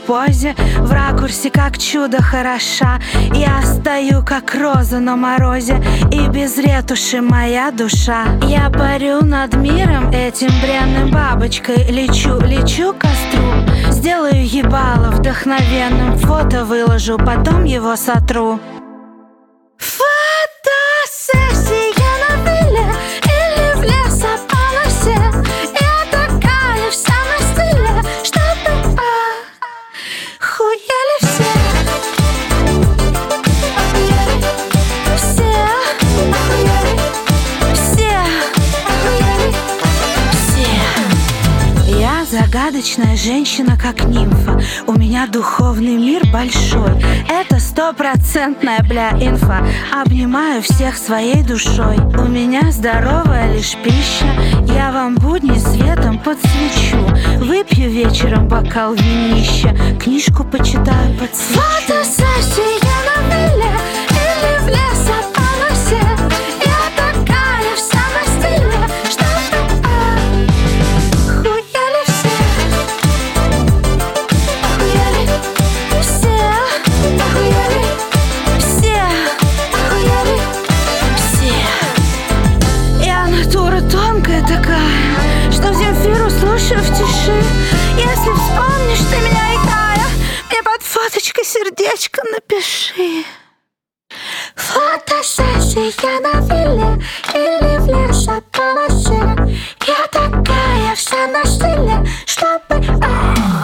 позе, в ракурсе как чудо хороша. Я стою как роза на морозе, и без ретуши моя душа. Я парю над миром этим бренным, бабочкой лечу, лечу к костру. Сделаю ебало вдохновенным, фото выложу, потом его сотру. Фотосессия на вилле или в лесополосе. Я такая вся на стиле, чтобы охуели все. Все охуели, все охуели, все. Я загадочная женщина, как нимфа. У меня духовный мир большой. Это стопроцентная, бля, инфа. Обнимаю всех своей душой. У меня здоровая лишь пища. Я вам будни светом подсвечу. Выпью вечером бокал винища, книжку почитаю под свечу. Фотосессия на вилле или в лесополосе. Я такая вся на стиле, чтобы охуели все. Охуели все, охуели все, охуели все. Я натура тонкая такая, что Земфиру слушаю в тиши. Если вспомнишь ты меня, играя, мне под фоточкой сердечко напиши. Фотосессия на вилле или в лесополосе. Я такая вся на стиле, чтобы